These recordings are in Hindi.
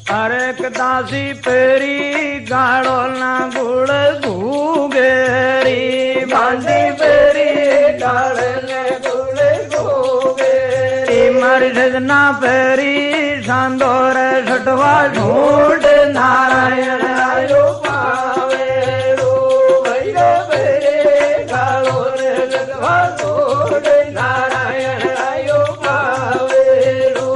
अरे दासी पेरी गाड़ो ना गुड़ घूगेरी बांधी पेरी गाड़ने गुड़ घूगेरी मारी सजना पेरी सांदोर छठवा ढूंढ नारायण आयो पावेरो भैया पेरे गाड़ो रे छठवा ढूंढ नारायण आयो पावेरो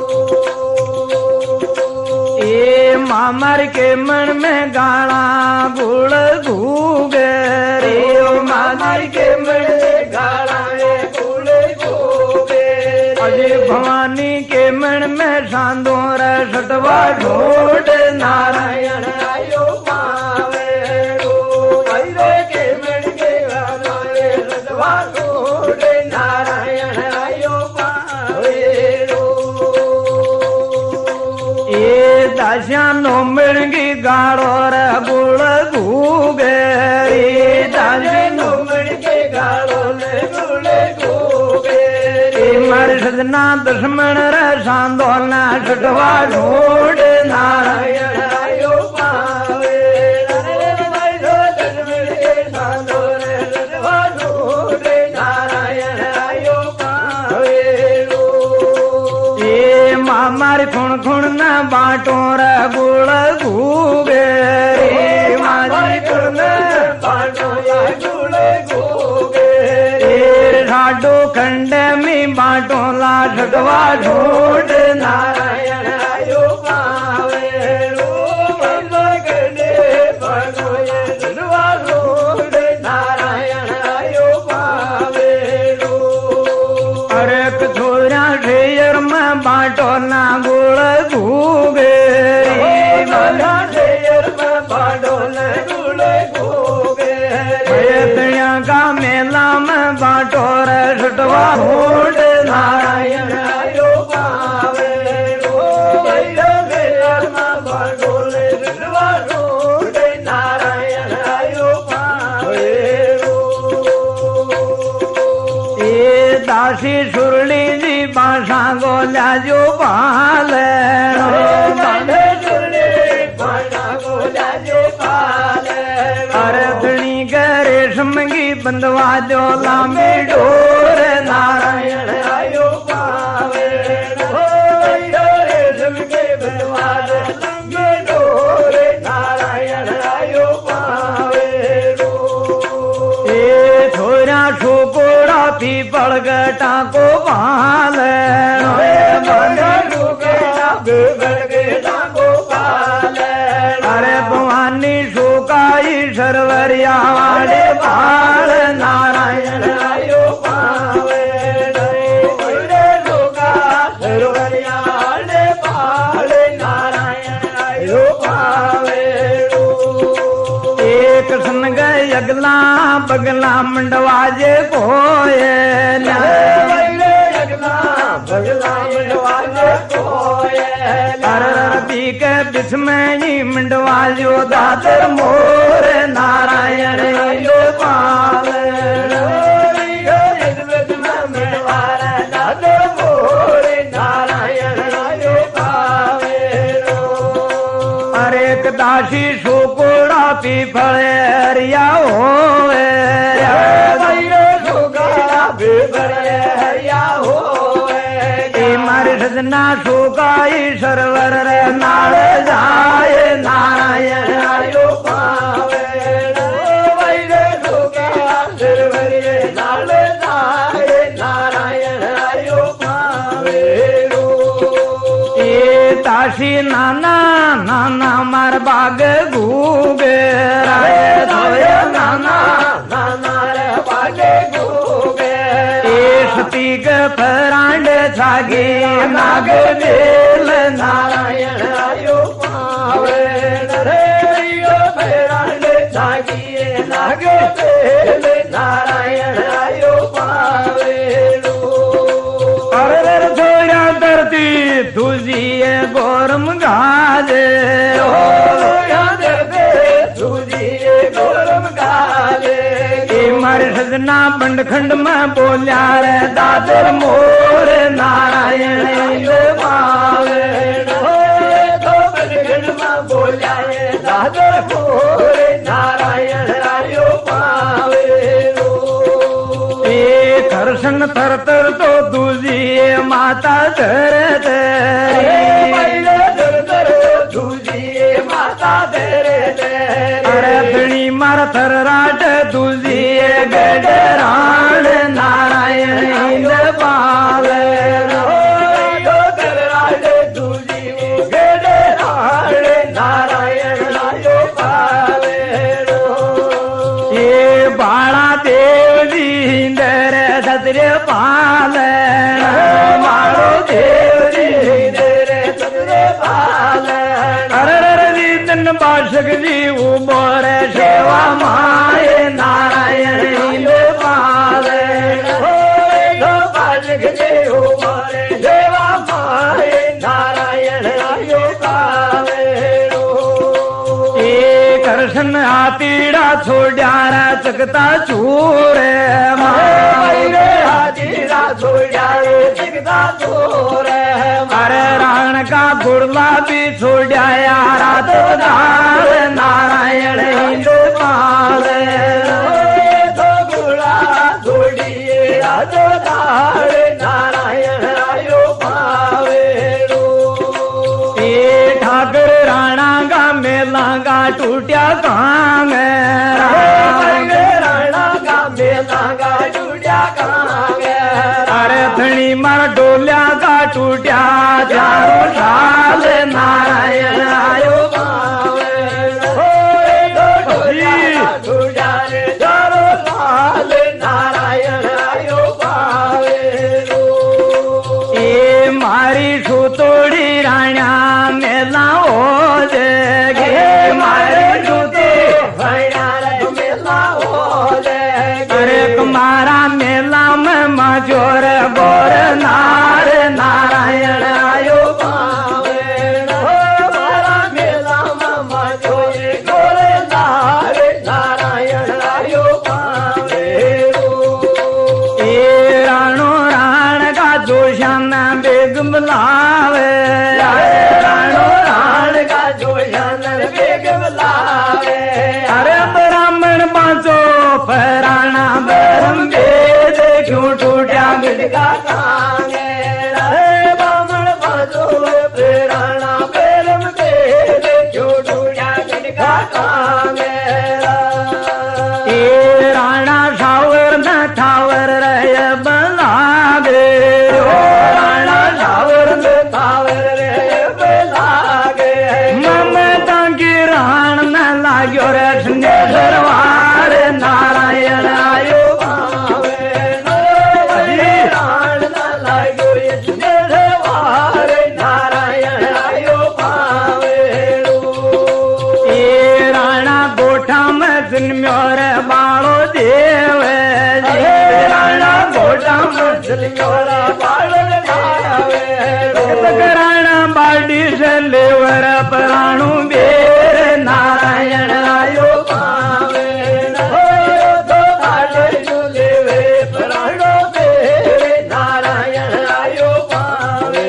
ये मामर के मन में गाला गुड़ घूगेरी मामर के मन में गाला गुड़ घूगेरी अजय भवानी के मन में सांदोर छठवा ढूंढ नारायण आयो पावेरो भैया के मन के गाला रे छठवा ढूंढ नारायण आयो पावेरो ये दासिया नो मिलगी गाड़ो रे गुड़ घूगेरी दासी नो के गाड़ो ने गुड़ घूगेरी मारे सजना दुश्मन रे सांदोलना छठवा ढूंढ नारायण आयो पावेरो भैया दशमन के सांदोर छठवा ढूंढ नारायण आयो पावेरो ये मामारी खुण खुण न बाटो रे गुड़ घूगेरी मारी खुण बाटो या गुड़ घूगेरी साडो खंडे में बाटो ला छठवा ढूंढ नारायण आयो पावेरो भैया गणे बाटो या छठवा ढूंढ नारायण आयो पावेरो अरे कथोरा शेर में बाटो ना गुड़ घूगेरी माला शेर में बाटो न गुड़ घूगेरी दुनिया का मेला में बाटो रे छठवा ढूंढ नारायण आयो पावेरो भैया शेर में बाटो न छठवा ढूंढ नारायण आयो पावेरो ये दासी सुरली जी बासा गोल्या जो पाल अरे धनी के रेशम की बंदवा जो लामी डोर नारायण आयो पावेरो भैया रेशम के बनवार लंगे डोर नारायण आयो पावेरो ये छोरा छोकोड़ा पीपल गटा को पाल अरे भवानी सुकाई सरवरिया वाले बाल नारायण आयो पावेरो भैया लोका सरवरिया ने पाल नारायण आयो पावेरो एक सन गए अगला बगला मंडवाजे कोये अरबी के बिच में ही मंडवाजो दातर मोर नारायण आयो पाल नारायण आयो पावेरो अरे दासी सुकोड़ा पीपल हरिया होए मारे सजना सुकाई सरवर रे नाल जाए नारायण आयो पावेरो भैया लोका सरवरिया नाल जाए नारायण आयो पावेरो ये दासी नाना नाना मार बाग घूगे नाना नाना रे बागे घूगे सती के फरांड छागे नाग बेल नारायण आयो पावेरो भैया फरांड छागिए नाग बेल नारायण आयो पावेरो अरे थोड़ा धरती तुझी गोरम गाजे मारे सजना बंडखंड में बोलिया रे दादर मोर नारायण पावे थरराट तुझी गडराण नारायण इंद पावे थरराट तुझी गडराण नारायण आयो पावे ये बाळा देवजी इंदर सत्र पालन मारो देवजी इंदर सत्र पालन अरे दिन बाषक जी उमर सेवा माए नारायण इंद पालन बाषक जी उमर सेवा माए नारायण आयो पावे कृष्ण हाथीड़ा छोड्यारा चकता चूर हाथीड़ा छोड्यारे चकता चूर अरे राण का गुरला भी छोड्याया रात दाल नारायण हिंदू पाल तो गुरला छोड़िए रात दाल नारायण आयो पावे ठाकर राणा का मेला का टूटिया कांग राणा का मेला का टूटिया कांग अरे थणी मार डोल्या का टूटिया चारों साल नारायण आयो पावे टूटिया रे चारों साल नारायण आयो पावे ए मारी सुतोड़ी राणा मेला हो गे मारी सुते मेला हो अरे कुमारा मेला में मजोर गोर नार नारायण आयो पावे मारा मेला मामा जोरे गोरे नार नारायण आयो पावे ए राणो राण का जोशान बेग बुलावे राणो राण का जोशान बेग बुलावे अरे ब्राह्मण बांचो फराना बरम वेद क्यों टूटा का कांगे रे बामण बाजो प्रेरणा पेरम वेद क्यों टूटा का कांगे ए राणा सावर न ठावर रह बलागे राणा सावर में थावर रे बलागे ममता की राण न लाग्यो रे सरवार नारायण आयो पावे राण न लागो वार नारायण आयो पावे ए राणा गोठा में जन्म्यो रे बाळो देव राणा गोटा मछलियोरा बालन आवे राणा बाडी से लेवर प्राणु बेर नारायण आयो पावे तो बाले झूले वे प्राणो बेरे नारायण आयो पावे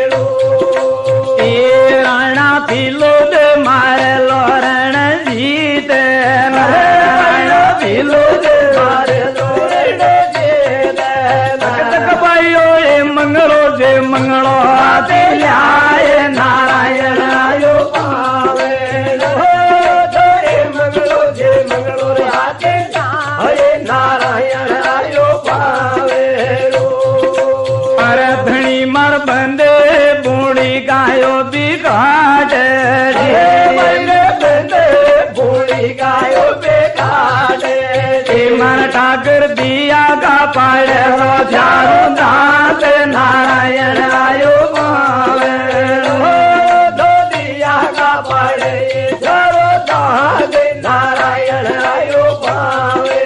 ए राणा पीलो दे मारे लोरण जीत राणा पीलो दे मारे लोरण जीत भाइयो ए मंगलो जे मंगलो हाथे लाए नारायण आयो पावे तो मंगलो जे मंगलो रे हाथे हरे नारायण आयो पावे अरे धनी मर बंदे बूढ़ी गायो बिगाड़ बूढ़ी गायो बेकाटे मन ठाकर दिया का पाड़े लो चारों दांत नारायण आयो पावे दो दिया का पड़े चारो दाग नारायण आयो पावे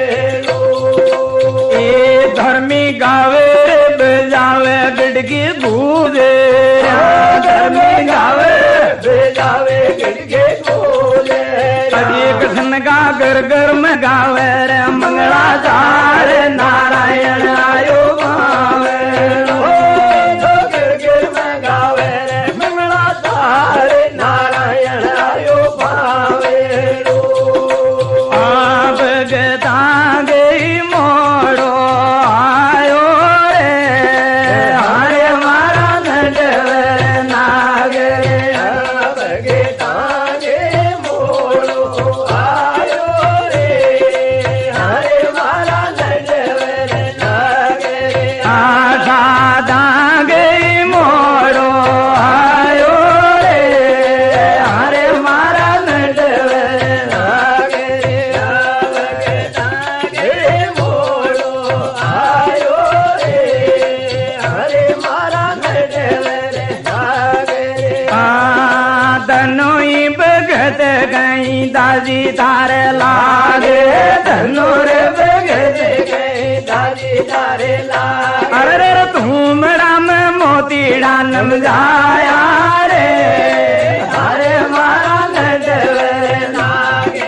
ए धर्मी गावे बजावे गड़गी बूझे धर्मी गावे बेजावे गिड़गे बोले एक धन का घर घर में गावे रे मंगला चार नारायण आयो पावे गिड़गिड़ में गावे रे मंगला तारे नारायण आयो पावे आप गता गई मोड़ो आयो रे हरे मारा नटवर नागरे गे तागे मोड़ो आयो रे दाजी तारे लागे धनुर बगजे गए दाजी तारे लागे अरे तुमड़ा में मोतीड़ा नम जाया रे अरे मारा नडवर नागे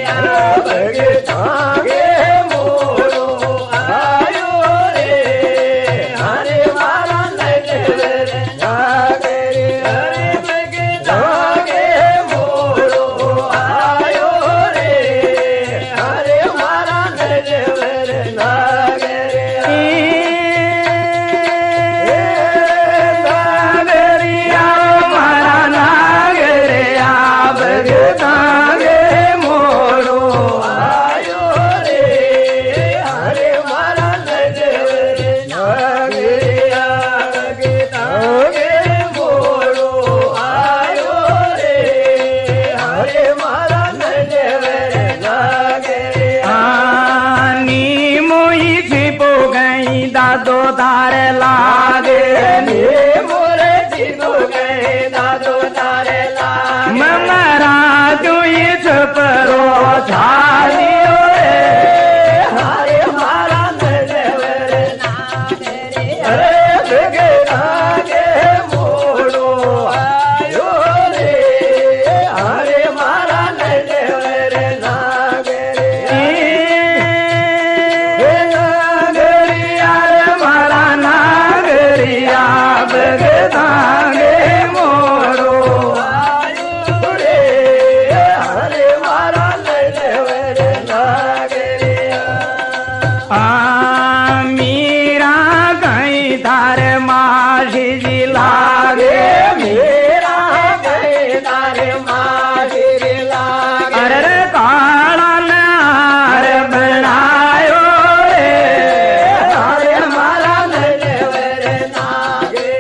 भगतांगे मोरो आयो रे हरे मारा नटवर नागे हरे भगतांगे मोरो आयो रे हरे मारा नटवर नागे नागरिया मारा नागरिया भगतांगे मोरो आयो रे हरे मारा नटवर नागे भगतांगे मोरो आयो रे हरे मारा नटवर नागे आनी मोई छिपो गई दादो तारे लागे मोरे जीवो गए दादो तारे लागे ममरा जुई छपरो छालियो रे हरे मारा नटवर नागे हरे भगतांगे मोरो आयो रे हरे मारा नटवर नागे नागरिया मारा नागरिया भगतांगे मोरो आयो रे हरे मारा नटवर नागे आ मीरा कहीं तारे मासी जी लागे मेरा गए तारे माहिर लागे अरे काला नार बनायो रे हरे मारा नटवर नागे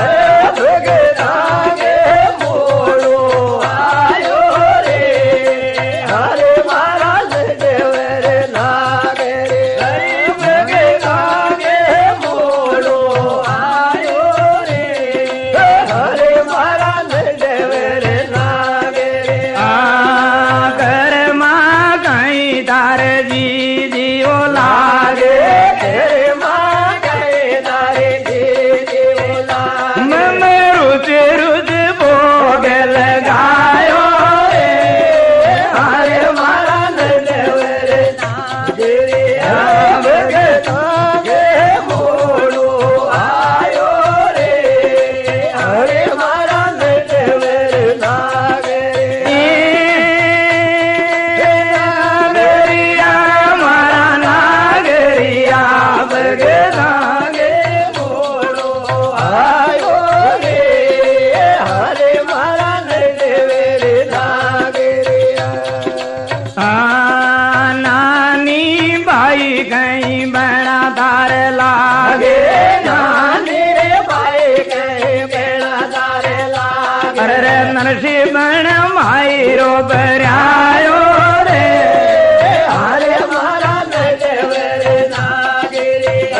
भगतांगे मोरो आयो रे हरे मारा नटवर नागे हरे भगतांगे मोरो आयो रे हरे मारा नटवर नागे आ कर माँ कहीं तारे जी जियो लागे तेरे माँ गए तारे दीदी लागे मम रुच रुच भोग लगायो रे हरे मारा नटवर नागे भगतांगे मोरो आयो रे हरे मारा नटवर नागे नागरिया मारा नागरिया भगतांगे मोरो आयो रे हरे मारा नटवर नागे आ नानी भाई कहीं बड़ा तार लागे नानी रे भाई गए बेड़ा तारे लागे अरे नरसी बण माई रो बरायो रे हरे मारा नटवर नागे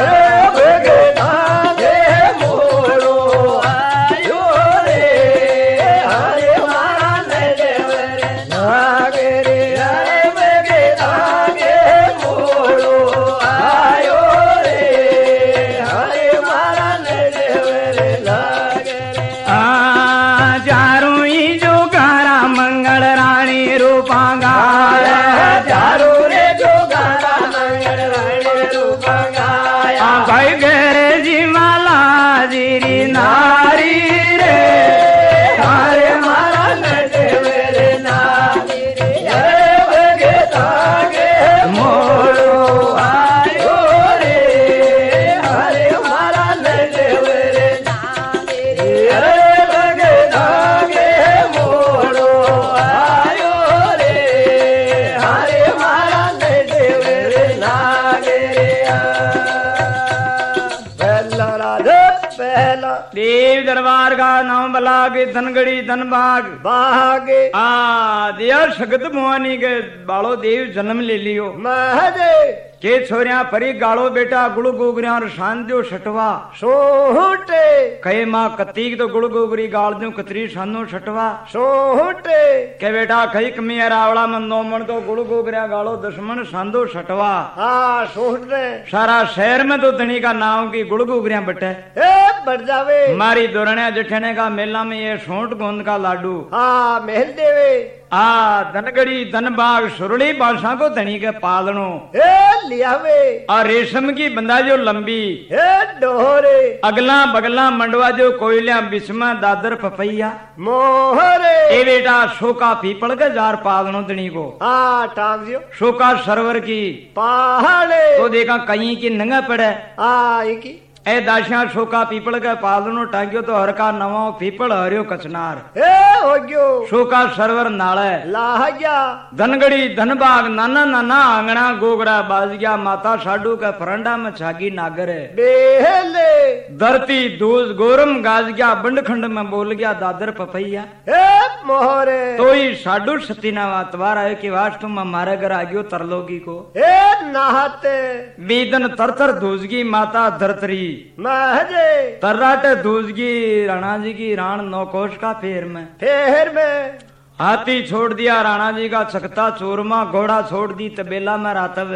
भगतांगे मोरो आयो रे हरे मारा नटवर नागे हरे भगतांगे मोरो आयो रे हरे मारा नटवर नागे आ चारू ही जो गारा मंगल रानी रूपा गाया चारू रे जो गाना मंगल रानी रूप गाया भाई घर जी माला जीरी नारी रे हरे मारा नटवर नागे हरे भगतांगे मोरो आयो रे हरे मारा नटवर नागे हरे भगतांगे मोरो आयो रे हरे मारा नटवर नागे पहला राधे पहला देव दरबार का नाम बला के धनगढ़ी धनबाग बागे आ दिया शगत मुआनी के बालो देव जन्म ले लियो महादेव के छोरिया परी गालो बेटा गुड़ गोगरिया और शांतियो छटवा सोहटे कहे माँ कतीक तो गुड़ गोगरी गाल दू कतरी शानो छटवा सोहटे के बेटा कही कमी रावड़ा में 9 मन तो गुड़ गोगरिया गालो दुश्मन शांदो छटवा हाँ सोहटे सारा शहर में तो धनी का नाम की गुड़ गोगरिया बटे बढ़ जावे मारी दोरण्या जठने का मेला में ये सोंठ गोंद का लाडू हाँ महल देवे धनगड़ी धनबाग सुरली बादशाह को धनी के पालनो लियावे और रेशम की बंदा जो लंबी डोहरे अगला बगला मंडवा जो कोयलिया बिस्मा दादर पपैया मोहरे ए बेटा शोका पीपल के जार पालनो धनी को हाँ टांग दियो शोका सरवर की पहाड़े तो देखा कहीं की नंगा पड़े की ए दाशिया शोका पीपल के पालनो टांगियो तो हर का नवा पीपल हरियो कचनार हो गयो शोका सरवर नाले लाह गया धनगड़ी धनबाग नाना नाना आंगना गोगरा बाजिया माता साडू के फरंडा में छागी नागर बेहले धरती दूज गोरम गाज गया बंडखंड में बोल गया दादर पपैया मोहरे तो ही साडू सतीना वातवार आयो कि वास तुम हमारे घर आ गयो तरलोगी को नहाते बीदन तरतर दूजगी माता धरतरी महजे तर्राटे दूजगी राणा जी की राण नौकोश का फेर में हाथी छोड़ दिया राणा जी का छकता चूरमा घोड़ा छोड़ दी तबेला में रातव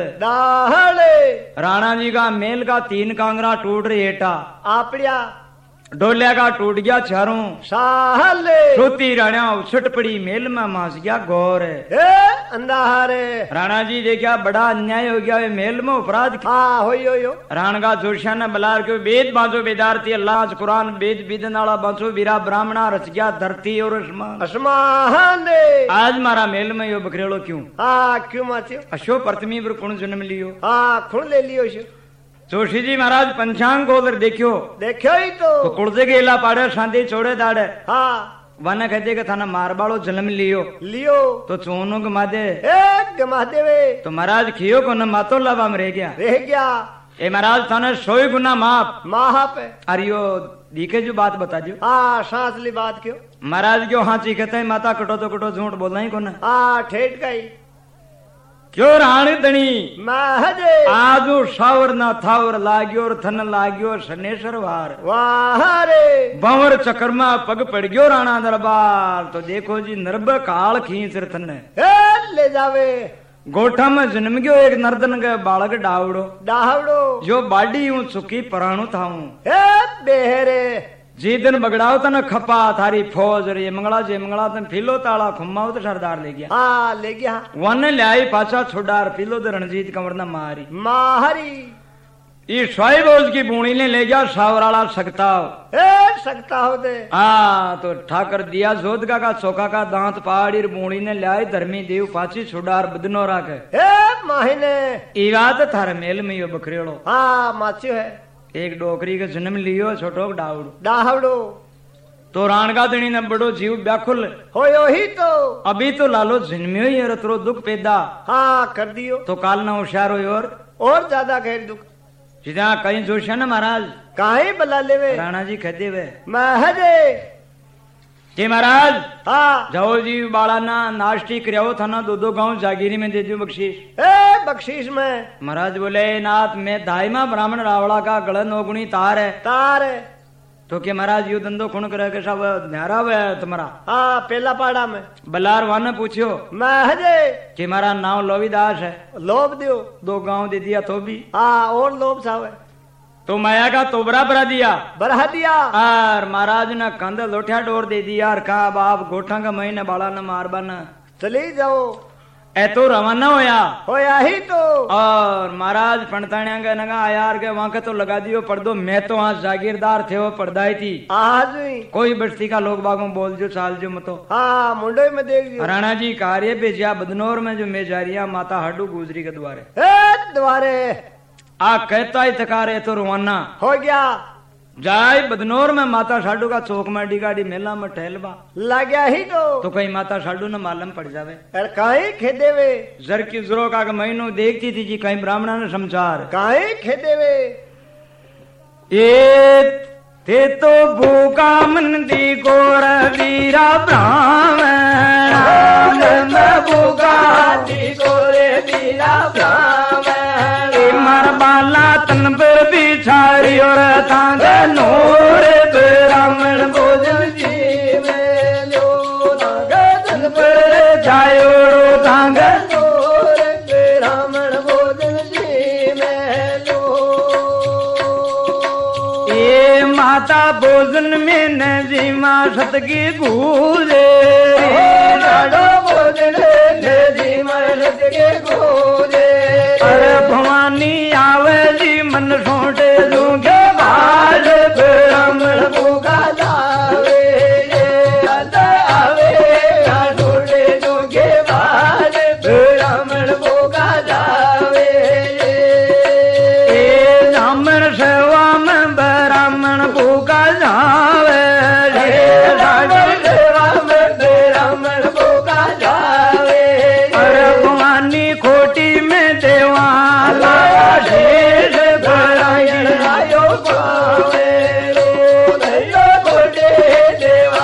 राणा जी का मेल का 3 कांगरा टूट रही हेटा आपड़िया डोलिया का टूट गया चारों साहले सोती राणा उछट पड़ी मेल में मास गया गौर अंधारे राणा जी देखा बड़ा अन्याय हो गया मेल में अपराध हो राण का जोशिया ने बलार के वेद बांचो वेदार्थी अल्लाह कुरान वेद विदन वाला बांचो वीरा ब्राह्मणा रच गया धरती और आसमान आज मारा मेल में यो बकरेलो क्यों क्यों माचियो अशो प्रथमी पर कुण जन्म लियो खुण ले लियो जोशी जी महाराज पंचांग को उधर देखियो ही तो कुड़जे के इला पाड़े शांति छोड़े दाड़े वन कहते कि थाना मारबाड़ो जन्म लियो तो चोनो गमा दे वे तो महाराज खियो को न मातो लावा में रह गया ए महाराज थाने 100 गुना माप अरियो दीखे जो बात बता दियो सांस ली बात क्यों महाराज क्यों हाँ कहते है माता कटो तो कटो झूठ बोलना ही को ठेठ का ही क्यों राण दणी महजे आजो सावर ना थावर लाग्यो और थन लाग्यो शनेश्वर वार वारे बंवर चक्रमा पग पड़ गयो राणा दरबार तो देखो जी नरब काल खींच रथन ले जावे गोठा में जन्म गयो एक नर्दन के बालक डावड़ो जो बाडी हूं चुकी पराणु थाऊ बेहरे जी दिन बगड़ाओ तन खपा थारी फौज रे मंगला जे मंगला तन फिलो ताला खुम्माओ तो सरदार ले गया वन ल्याई पाछा छोडार फिलो तो रणजीत कंवर ने मारी ये स्वाइबोज की बूणी ने ले गया सावराला सकता हो दे तो ठाकर दिया जोधगा का चौका का दांत पहाड़ी बूणी ने ल्याई धर्मी देव पाची छोडार बदनोरा के माहिने ई बात थारे मेल में यो बकरेड़ो माचियो है एक डोकरी के जन्म लियो छोटो डावड़ो तो राण का दणी ने बड़ो जीव व्याकुल होयो ही तो अभी तो लालो जन्मियो ही रतरो दुख पैदा कर दियो तो काल ना होशियार हो और ज्यादा गैर दुख सीधा कहीं जोशिया ना महाराज कहीं बला लेवे राणा जी कहते वे महजे के महाराज जाओ जी बाड़ा ना नाश्ती करियो था ना 2 गांव जागीरी में दे दियो बख्शीश में महाराज बोले नाथ में दाइमा ब्राह्मण रावड़ा का गलन ओगुणी तार है तो के महाराज यो धंधो खुण करे के सब न्यारा हुआ है तुम्हारा पहला पाड़ा में बलार वाने पूछियो महजे कि हमारा नाम लोवीदास है लोभ दियो 2 गांव दे दिया तो भी और लोभ सावे तो माया का तोबरा बरा दिया और महाराज ने कंध लोठिया डोर दे दिया और कहा बाप गोठा का महीने बाला न मारबा न चली जाओ ए तो रवाना होया ही तो और महाराज पंडताणिया के नगा यार के वहां के तो लगा दियो पर्दो मैं तो वहां जागीरदार थे वो पर्दाई थी आज कोई बस्ती का लोग बागों बोल जो चाल जो मतो मुंडे में देख जो राणा जी कार्य भेजिया बदनौर में जो मेजारिया माता हड्डू गुजरी के द्वारे कहता ही थकारे तो रवाना हो गया जाय बदनौर में माता साडू का चौक में डिगाड़ी मेला में टहलबा लाग्या ही तो कहीं माता साडू न मालूम पड़ जावे कहीं खेदे वे जर की जरो का महीनों देखती थी जी कहीं ब्राह्मणा ने समाचार कहीं खेदे वे ये थे तो भूखा मंदी गोर वीरा ब्राह्मण भूखा दी गोरे वीरा ब्राह्मण तांग नूर ब्राह्मण भोजन जी में लो तांग धन पर जायो तांग नूर ब्राह्मण भोजन जी में लो ये माता भोजन में न जी माँ सतगी गूजे भोजन जी माँ सतगी गूजे अरे भवानी आवे जी मन सोटे लूंगे बाल ब्राह्मण भूखा जावे आवे सोटे लूंगे बाल ब्राह्मण भूखा जावे ब्राह्मण सेवा में ब्राह्मण भूखा जावे सेवा में ब्राह्मण भूखा जावे अरे भवानी खोटी में देवा शेष ब्राह्मण आयो पावे रो खोटे देवा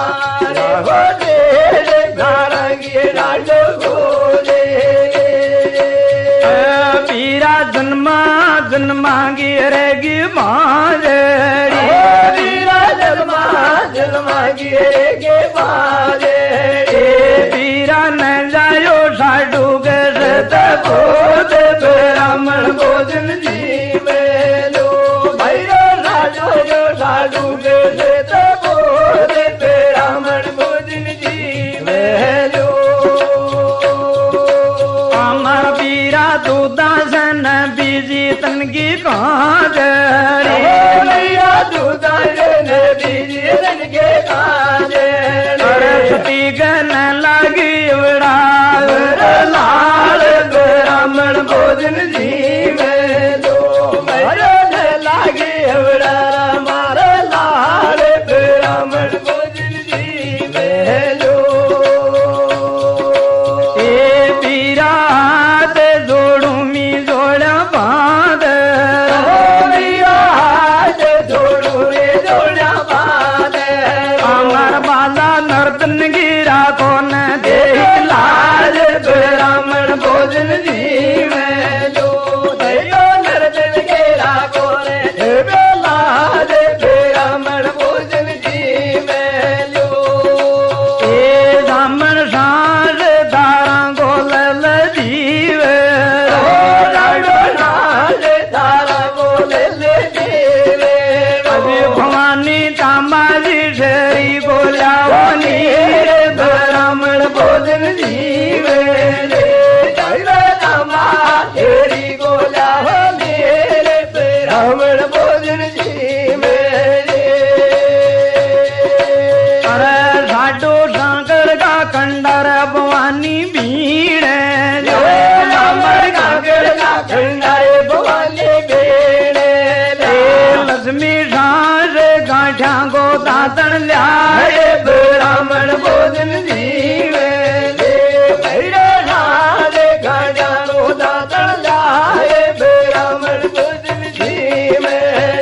राजो गोले पीरा जन्मा जन्मांगी रेगी माजरी पीरा जन्मा जन्मांगी रेगी माजरी पीरा न जायो साडू के सत बोध ब्राह्मण भोजन जी में लो भैरो साडू जो साडू के सत बोध ब्राह्मण भोजन जी में लो अमर पीरा दूदासन बीजी तनगी काजरी दूदासन बीजी तनगे काजरी सरस्वती गन लगी बड़ा लाल ब्राह्मण भोजन जी में लो मरन लागे बड़ा मारा लाल ब्राह्मण भोजन जी में लो ए पीरा ते जोड़ू मी जोड़ा बांध जोड़ू रे जोड़ा बांध अमर बाला नर्तन गिरा कौन दे लाल ब्राह्मण भोजन जी में लो दयो नर्तन गिरा कौन दे लाल ब्राह्मण भोजन जी में लो ए ब्राह्मण सांस धारा गोलल जीव धारा गोलल जीव अभी भवानी तामाजी शरी बोला ब्राह्मण भोजन जी में तेरी गोला मेरे ब्राह्मण भोजन जी में अरे साडो शंकर का खंडर भवानी भीड़ शंकर का खंडर भवानी भीड़ लक्ष्मी सांस गांठा को दातन लिया ब्राह्मण भोजन जी में भैरो नाल गांठा को दातन लाए ब्राह्मण भोजन जी में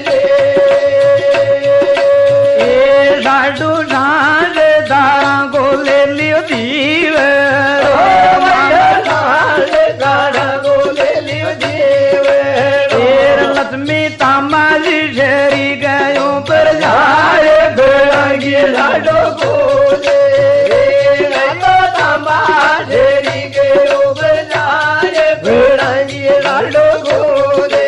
साडू सांस धारा को ले लियो जीव गाढ़ा को ले लियो जीव लक्ष्मी तामाजी शरी गयो पर जाए बेड़ागी लाडो बोले तामा शरी गयो पर जाए बेड़ागी लाडो बोले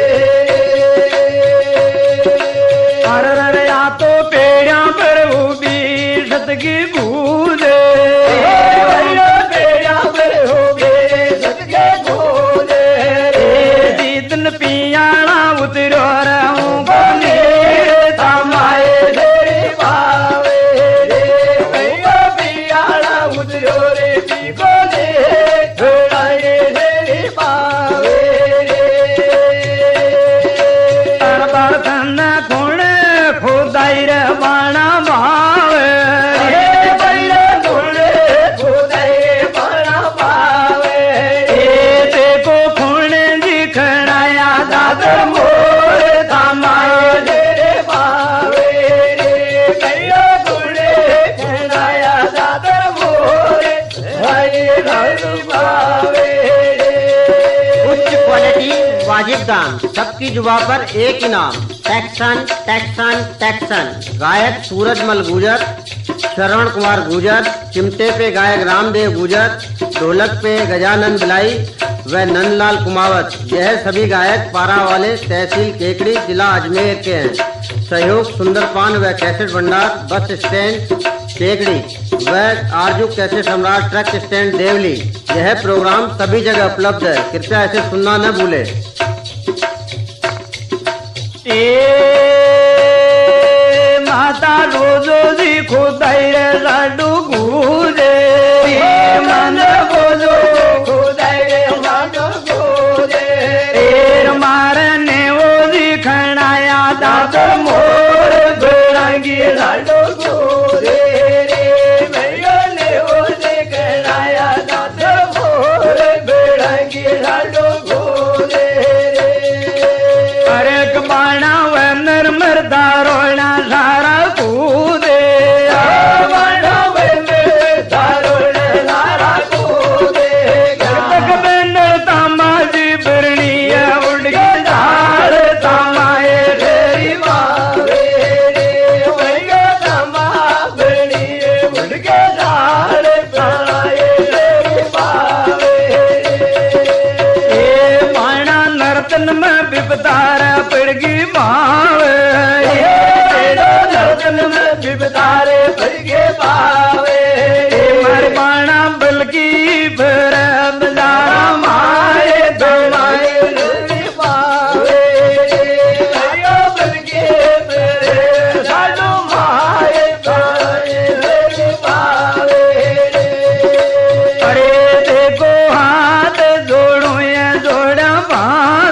अरे या तो पेड़िया पर उबी सतगी बूझे पेड़िया पर उबी सतगी बूझे दिन पियाणा उतरो रहूं बोले तामाए तेरी बावे पियाणा उतरो रे पी बोले छोड़ाए तेरी बावे तरबार धन गुण खुदाई रे बाणा भावे खुदाई बाणा भावे देखो खूण दिखणाया दादर मोर तामाए तेरे बावे कहियो गुणे खणाया दादर मोर उच्च क्वालिटी वाजिब दाम, सबकी जुबा पर एक इनाम। टैक्सन टैक्सन टैक्सन। गायक सूरजमल गुजर, श्रवण कुमार गुजर, चिमटे पे गायक रामदेव गुजर, ढोलक पे गजानन बिलाई व नंदलाल कुमावत। यह सभी गायक पारा वाले तहसील केकड़ी जिला अजमेर के हैं। सहयोग सुंदरपान व कैसेट भंडार बस स्टैंड केकड़ी व आरजू कैसेट सम्राट ट्रक स्टैंड देवली। यह प्रोग्राम सभी जगह उपलब्ध है, कृपया इसे सुनना न भूले। माता रोजो जी खुदाई रे लाडू गूजे मन बोलो खुदाई रे लाडू गूजे तेर मारने वो जी खणाया दाद मोर बेड़ंगी लाडू गूजे रे भैया ने वो जी खणाया दाद मोर बेड़ंगी लाडू गूजे रे। अरे कबाना व नरमर दारोना सारा कूदे में बिपतारा पड़गी मावे नर्तन में बिपतारे पड़गे पावे मर बाणा बल्कि फिर बजारा माए दौड़ाए पावे बल्कि फिर साडू माए दौड़ाए पावे। अरे देखो हाथ जोड़ो या जोड़ा बांध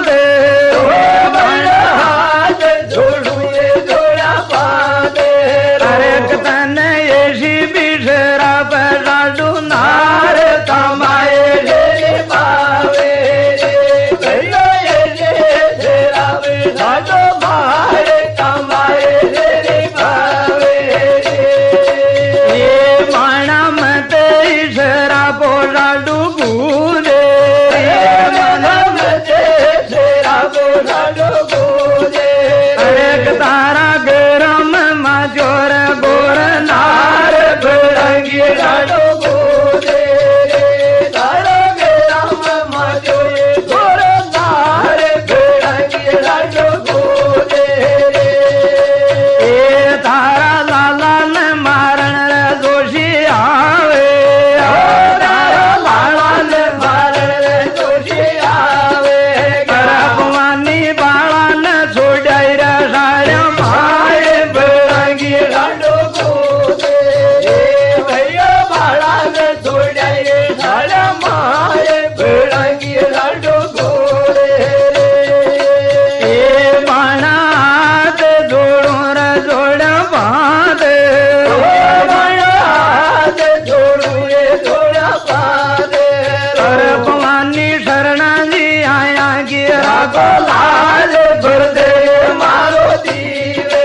तारा गरम मजोर गोर नार भड़ंगी लाडो गोरे तारा गरम मजोर गोर नार भड़ंगी लाडो गोरे ए तारा लाला न मारण रे जोशी आवे तारा लाला न मारण रे जोशी आवे करपवानी बाला न छोड़ाई रे लाल भरदे मारो दीवे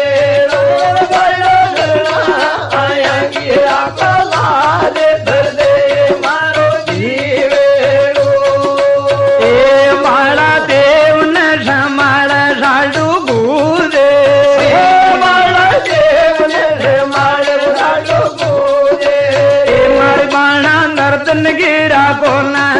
आया गिरा को लाल भरदे मारो दीवे ए माला देव न समाला साडू गूदे माला देव न समाला साडू गूदे ए मार बाणा नर्तन गिरा को ना